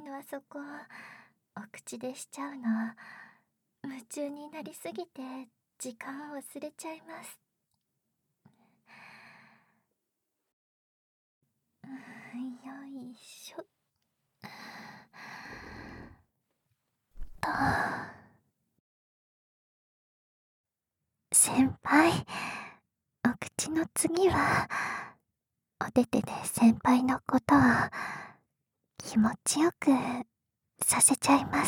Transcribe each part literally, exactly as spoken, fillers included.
のあそこ、お口でしちゃうの。夢中になりすぎて、時間を忘れちゃいます。うん、よいしょ。と。先輩、お口の次は、お手手で先輩のことを気持ちよくさせちゃいます。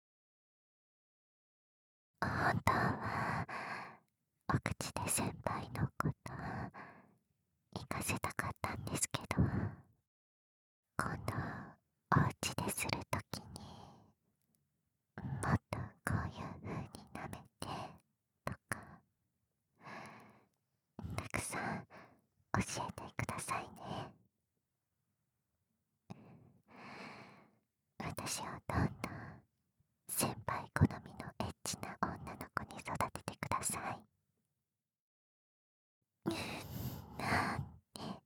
本当は、お口で先輩のこと行かせたかったんですけど、今度お家でするときにもっとこういう風に舐めてとかたくさん教えてくださいね。私をどんどん先輩好みのエッチな女の子に育ててください。なんて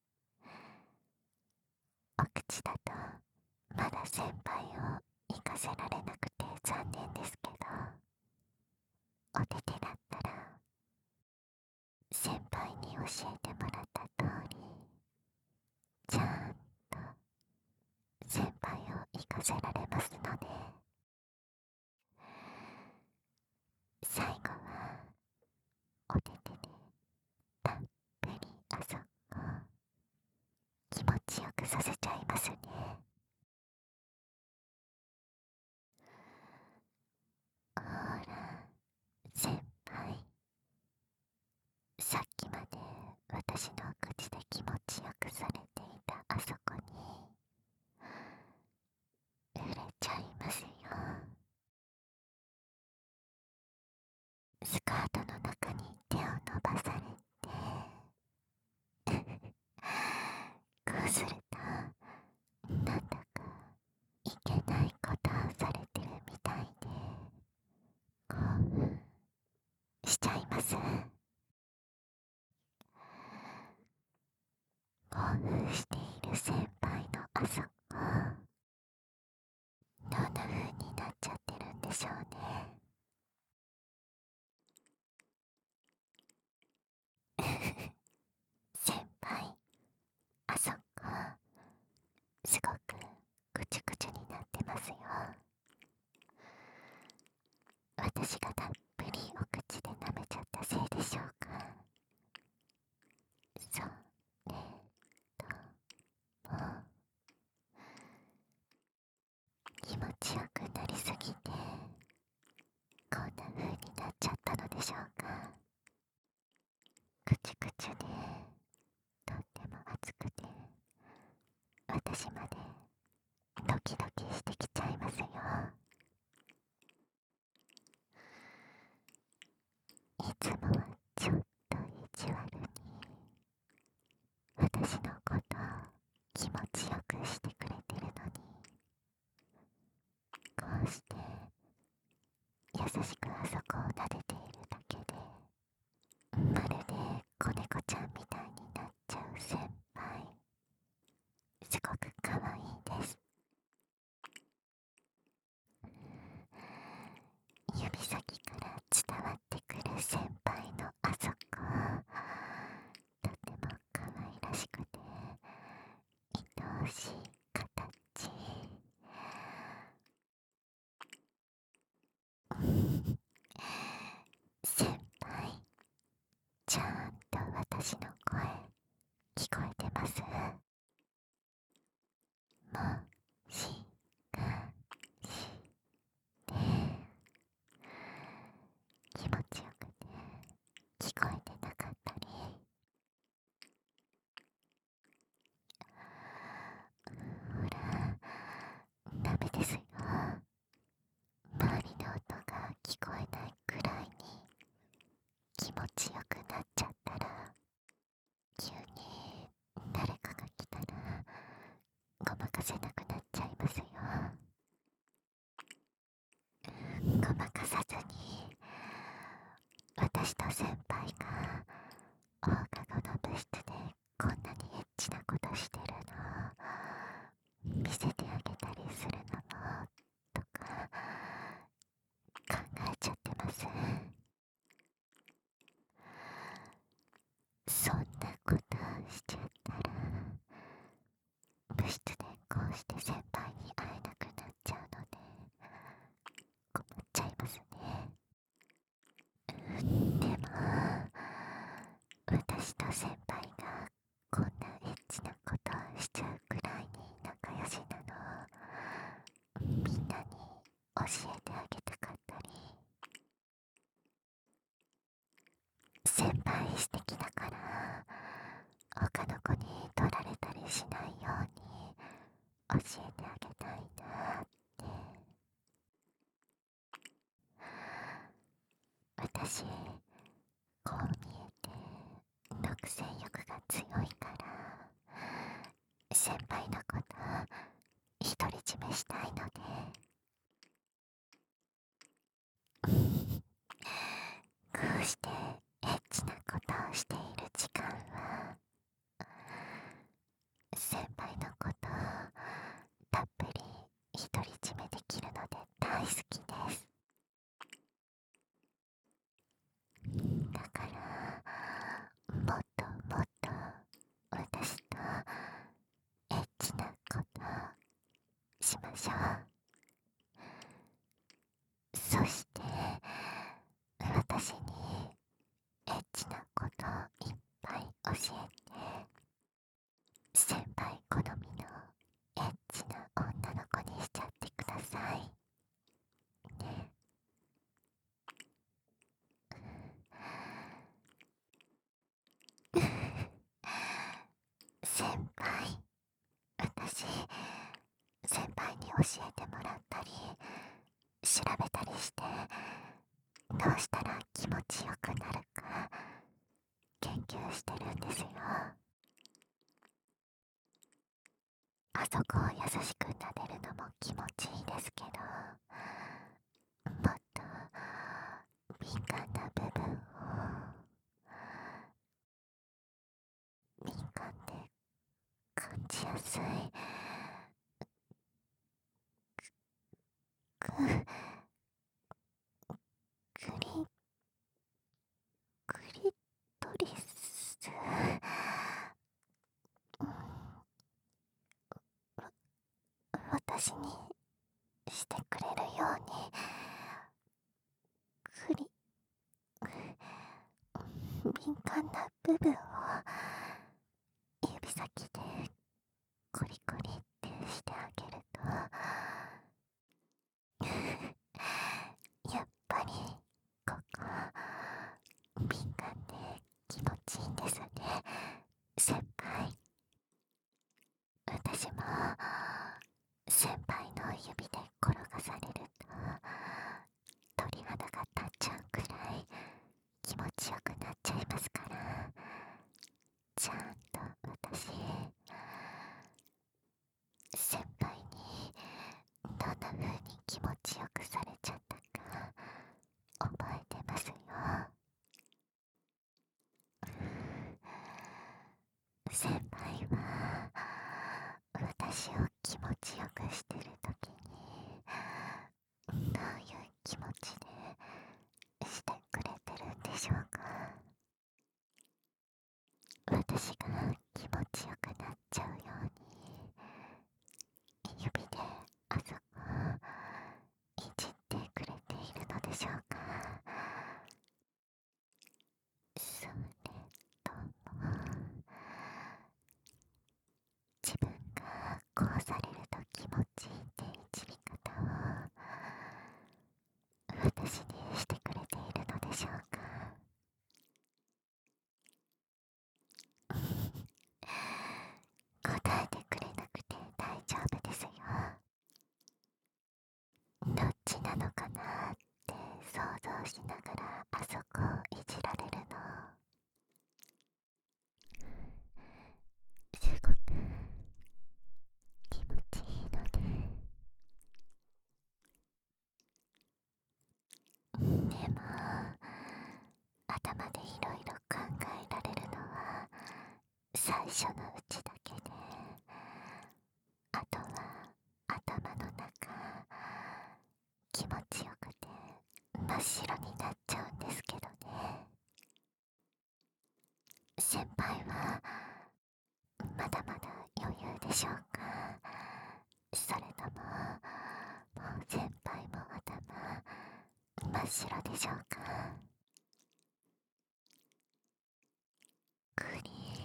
お口だとまだ先輩を行かせられなくて残念ですけど、お手手だったら先輩に教えてもらった通りちゃんと先輩を行かせられますので、最後はお手手でたっぷりあそこ気持ちよくさせちゃいますね。ほら先輩、さっきまで私の口で気持ちよくされていたあそこに触れちゃいますよ。スカートの中に手を伸ばされてこうするとなんだかいけないことをされてるみたいで興奮しちゃいます。興奮している先輩のあそこどんな風になっちゃってるんでしょうね。先輩、あそこすごくぐちゅぐちゅになってますよ。私がたっぷりお口で舐めちゃったせいでしょうか。そうねともう気持ちよくなりすぎてこんな風になっちゃったのでしょうか。ぐちゅぐちゅでとっても熱くて私までドキドキしてきちゃいますよ。いつもはちょっと意地悪に私のことを気持ちよくしてくれてるのに、こうして優しくあそこを撫でているだけでまるで子猫ちゃんみたいになっちゃう先輩、すごく可愛いです。指先から伝わってくる先輩のあそこ、とても可愛らしくて愛おしい形先輩、ちゃんと私の声聞こえてます？もしかして気持ちよくて聞こえてなかったり、ほらダメですよ。周りの音が聞こえないくらいに気持ちよくなっちゃったら、急に誰かが来たらごまかせなくなっちゃいますよ。ごまかさずに私と先輩が放課後の部室でこんなにエッチなことしてるのを見せてあげたりするそんなことしちゃったら部室でこうして先輩に会えなくなっちゃうので困っちゃいますね。でも私と先輩がこんなエッチなことをしちゃうくらいに仲良しなのみんなに教えてあげたかったり、先輩素敵だから他の子に取られたりしないように教えてあげたいなって。私こう見えて独占欲が強いから先輩のこと独り占めしたいのでこうしてエッチなことをしている時間は先輩のことたっぷり独り占めできるので大好きです。だからもっともっと私とエッチなことしましょう。そして私にエッチなこといっぱい教えて先輩好みのエッチな女の子にしちゃってくださいね。先輩、私先輩に教えてもらったり調べたりしてどうしたら気持ちよくなるか研究してるんですよ。あそこを優しく撫でるのも気持ちいいですけど、もっと敏感な部分を敏感で感じやすいククリクリトリス、うん、私にしてくれるようにクリ敏感な部分を指先でコリコリってしてあげるとやっぱりここ敏感で気持ちいいんですね先輩。私も先輩の指で転がされると鳥肌が立っちゃうくらい気持ちよくなっちゃいますから、ちゃんと私先輩にどんな風に気持ちよくされちゃったか覚えてますよ。先輩は私を気持ちよくしてる時にどういう気持ちでしてくれてるんでしょうか。私が気持ちよくなっちゃうように指であそこいじってくれているのでしょうか。それとも自分がこうされると気持ちいいっていじり方を私にしてくれているのでしょうか。答えてくれなくて大丈夫ですよ。どっちなのかなって想像しながらあそこをいじられるのすごく気持ちいいので。でも頭でいろいろ考えられるのは最初のうちだけで、あとは頭の中気持ちよくて真っ白になっちゃうんですけどね。 先輩はまだまだ余裕でしょうか？それとももう先輩も頭真っ白でしょうか？栗、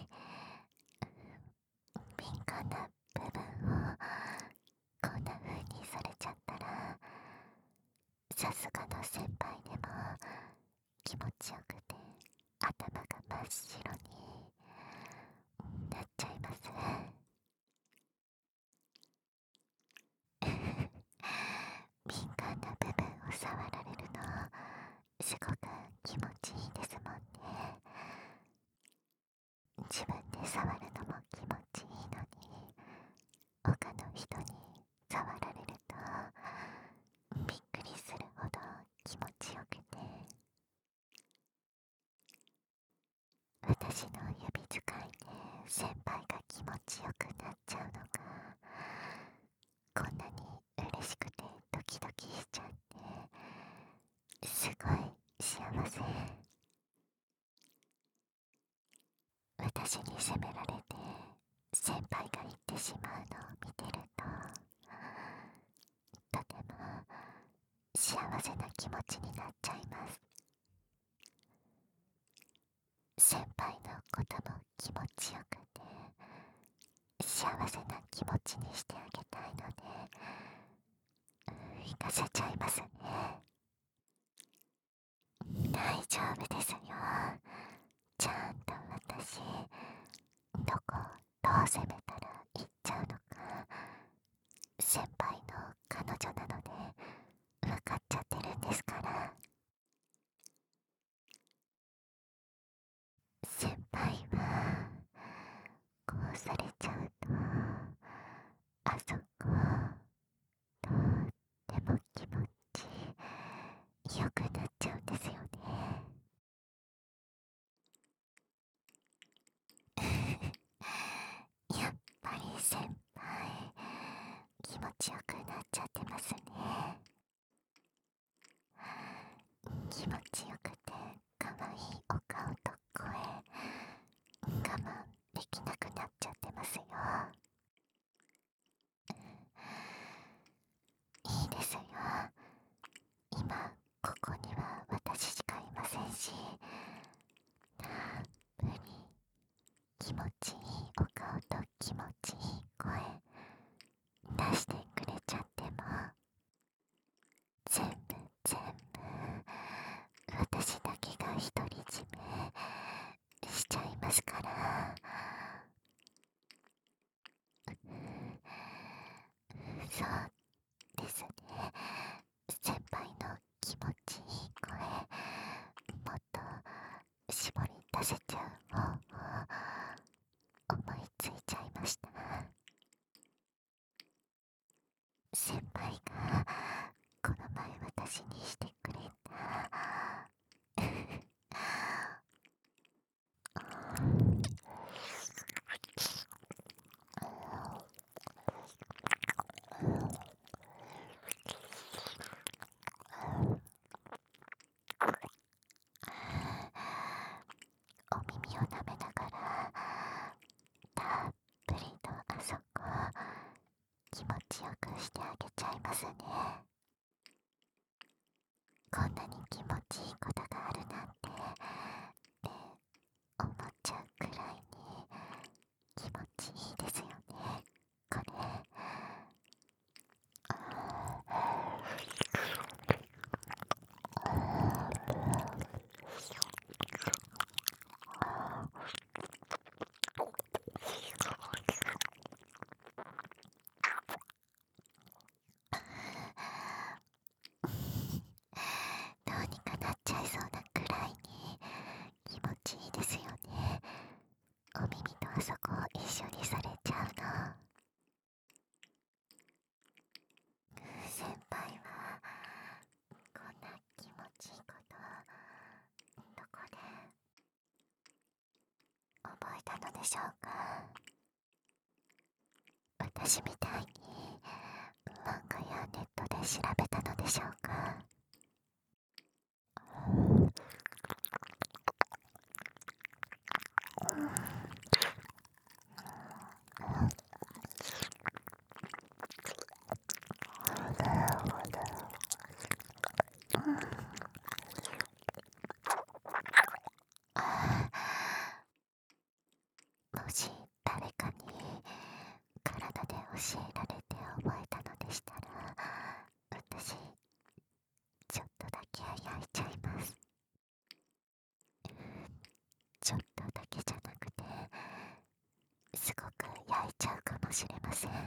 敏感な部分をこんな風にされちゃったら、さすがの先輩でも気持ちよくて頭が真っ白になっちゃいます。敏感な部分を触られるのすごく気持ちいいですもんね。自分で触るのも気持ちいいのに、他の人に触られるとびっくりするほど気持ちよくて、私の指使いで先輩が気持ちよくなっちゃうのがこんなに嬉しくてドキドキしちゃって、すごい幸せ。私に責められて先輩が言ってしまうのを見てると、とても幸せな気持ちになっちゃいます。先輩のことも気持ちよくて幸せな気持ちにしてあげたいので、行かせちゃいますね。大丈夫ですよ。ちゃんと私どこどう攻めたら行っちゃうのか先輩の彼女なので分かっちゃってるんですから。先輩はこうされちゃうと、あそこ、とっても気持ちよくなっちゃうんですよね。やっぱり先輩、気持ちよくなっちゃってますね。気持ちよくて可愛いお顔と声、我慢できなくなっちゃってますよ。いいですよ。今ここには私しかいませんし、たっぷり気持ちいいお顔と気持ちいい声出してくれちゃっても、全部全部私だけが独り占めしちゃいますから。そうですね。先輩の気持ちいい声、もっと絞り出せちゃう方法思いついちゃいました。先輩がこの前私にしてくれたお耳を舐めながらたっぷりとあそこ気持ちよくしてあげちゃいますね。こんなに気持ちいいことがあるなんてって思っちゃうくらいに気持ちいいですよね、これ。どうにかなっちゃいそうなくらいに気持ちいいですよね。お耳とあそこを一緒にされちゃうの。先輩はこんな気持ちいいことどこで覚えたのでしょうか？私みたいに漫画やネットで調べたのでしょうか？ もし誰かに体で教えられて覚えたのでしたら、私ちょっとだけ焼いちゃいます。ちょっとだけじゃなくて、すごく焼いちゃうかもしれません。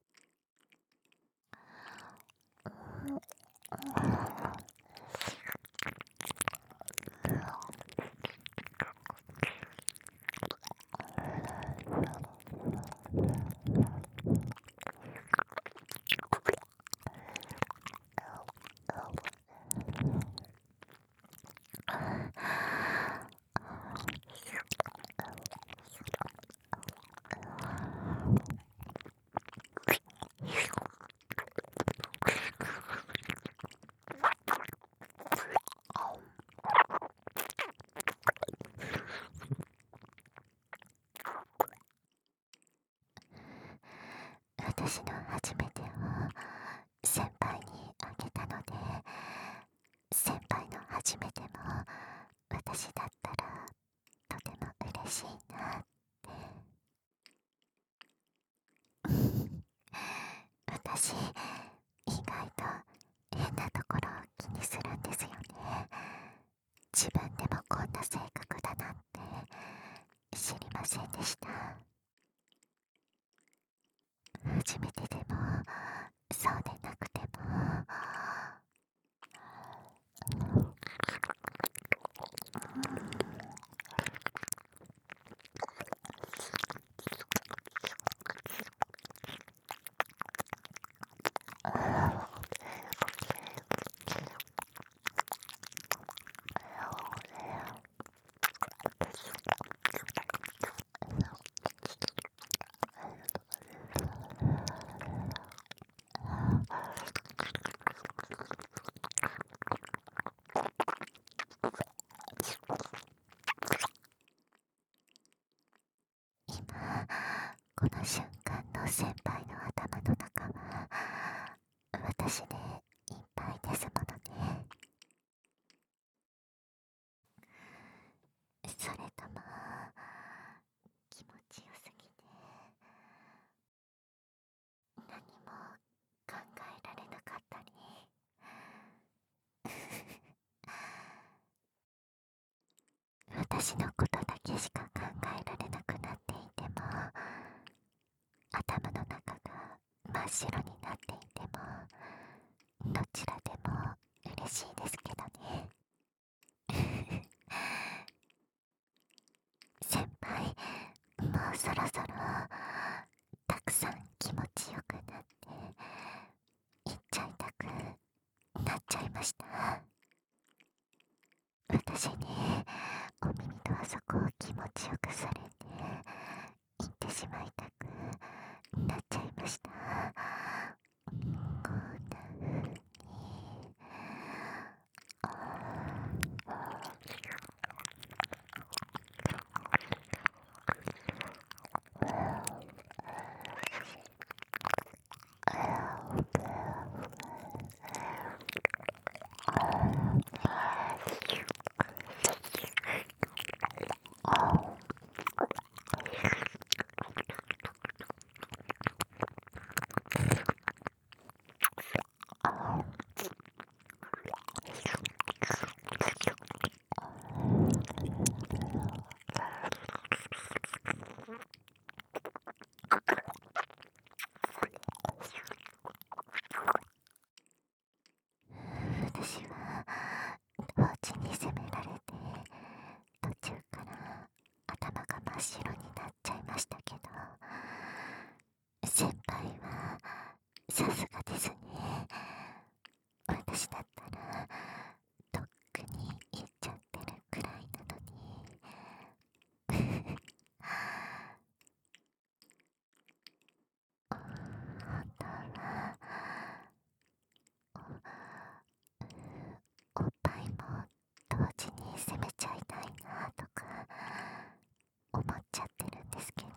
私の初めてを先輩にあげたので、先輩の初めても私だったらとても嬉しいなって。私意外と変なところを気にするんですよね。自分でもこんな性格だなんて知りませんでした。初めてでもそうでなくても、今この瞬間の先輩の頭の中は私でいっぱいですものね。それとも気持ちよすぎて何も考えられなかったり私のことだけしか考えられなくなっていても、頭の中が真っ白になっていても、どちらでも嬉しいですけどね。先輩、もうそろそろたくさん気持ちよくなって行っちゃいたくなっちゃいました。私にお耳とあそこを気持ちよくされて行ってしまいたくなっちゃいました。こんな風に私は同時に責められて途中から頭が真っ白になっちゃいましたけど、先輩はさすがですね。私だったらとっくに言っちゃってるくらいなのに本当はおっぱいも同時に責めちゃいたいなとか思っちゃってるんですけど、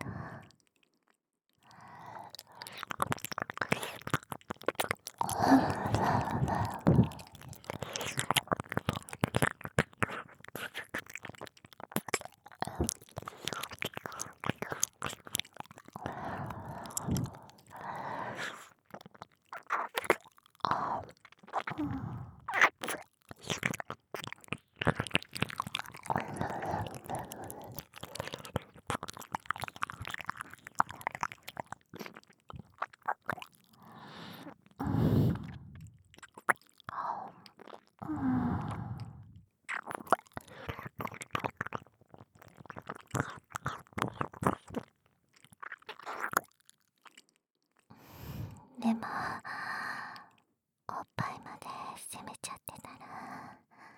もおっぱいまで攻めちゃってたら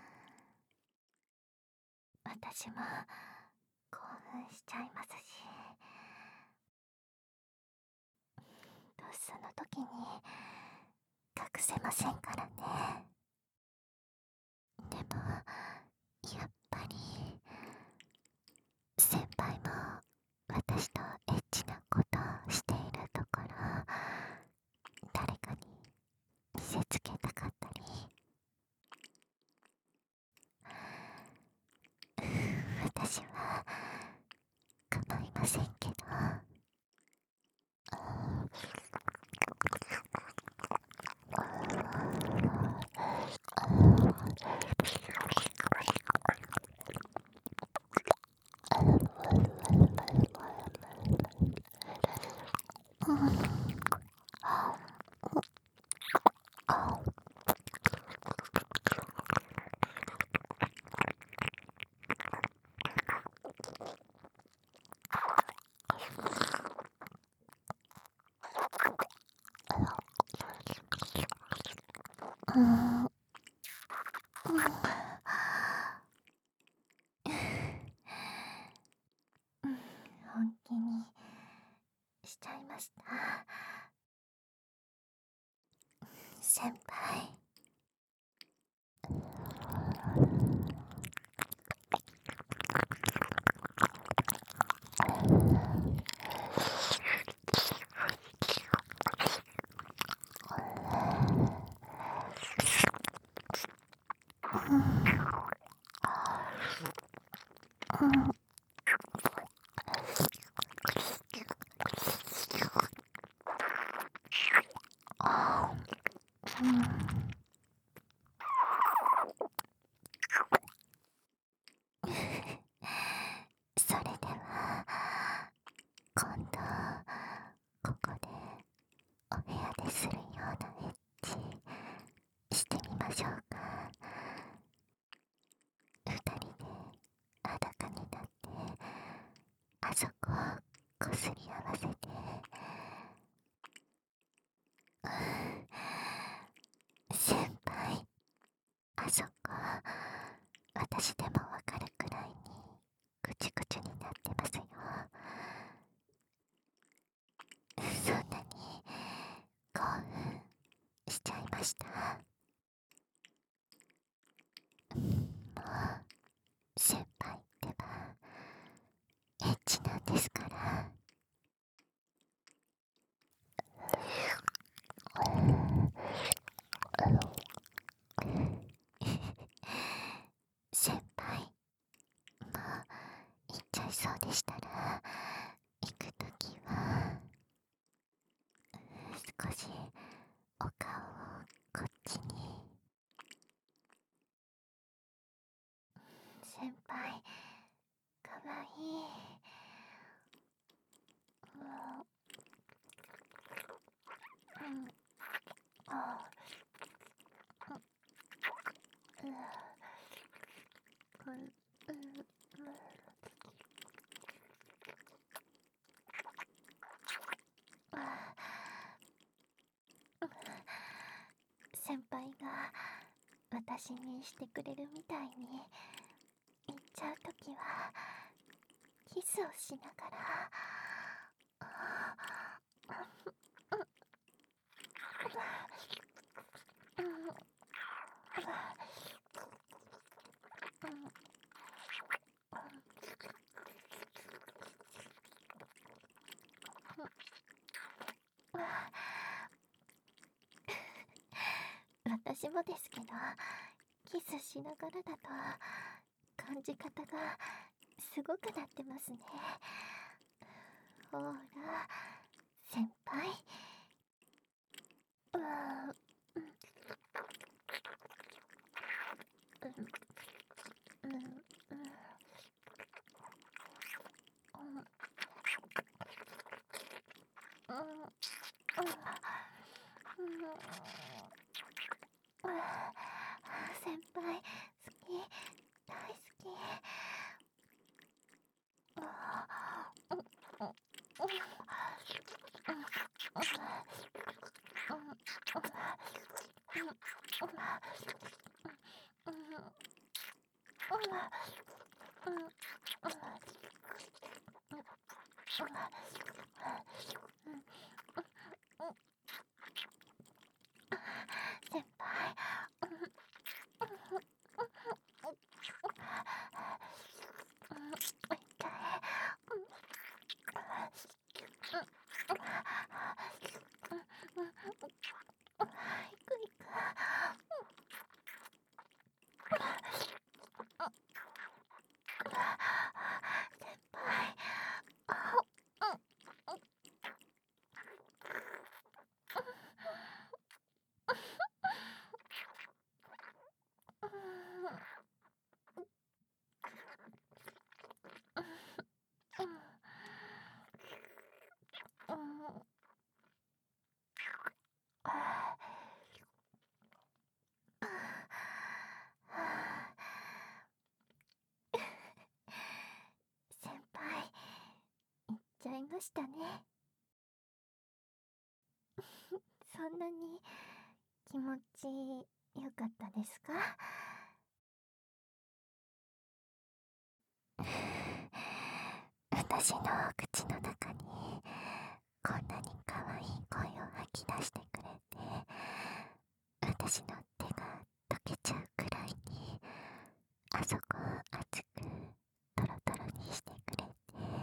私も興奮しちゃいますし、ドスの時に隠せませんからね。でもやっぱり先輩も私とエッチなことをしているところ誰かに見せつけたかったり、私は構いませんけど、うん、本気にしちゃいました。先輩、それでは今度ここでお部屋でするようなエッチしてみましょうか。二人で裸になってあそこをこすり合わせて、先輩、あそこ私でもわかるくらいにぐちぐちになってますよ。そんなに興奮しちゃいました？もう先輩ってばエッチなんですから。先輩、もう行っちゃいそうでしたら行くときは少しお顔をこっちに。先輩、かわいい。もう、うん、あ、う、う、う、う、先輩が私にしてくれるみたいに言っちゃうときはキスをしながら、私もですけど、キスしながらだと感じ方がすごくなってますね。ほら、先輩。うーん、うん、うん、うん、うん、うん、先輩、好き、大好き。 先輩、痛い。行く行く。先輩、先輩、行っちゃいましたね。そんなに気持ちよかったですか？私の口の中にこんなに可愛い声を吐き出してくれて、私の手が溶けちゃうくらいにあそこを熱くトロトロにしてくれて、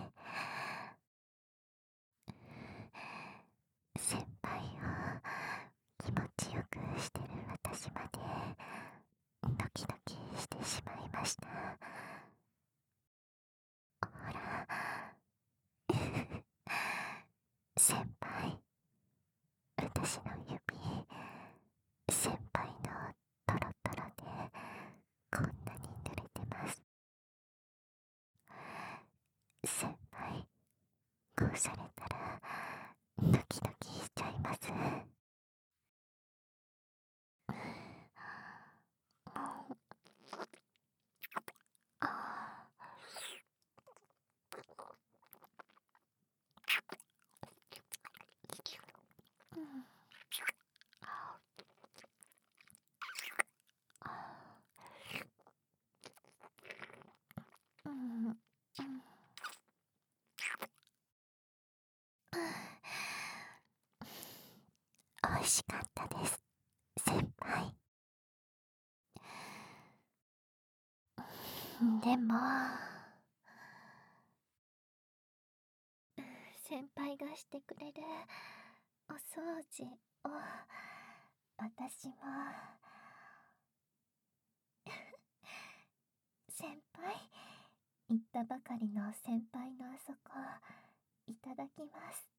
先輩を気持ちよくしてる私までドキドキしてしまいました。ほら先輩、私の指、先輩のトロトロでこんなに濡れてます。先輩、こうされたらドキドキしちゃいます。美味しかったです、先輩。でも先輩がしてくれるお掃除を私も先輩、言ったばかりの先輩のあそこいただきます。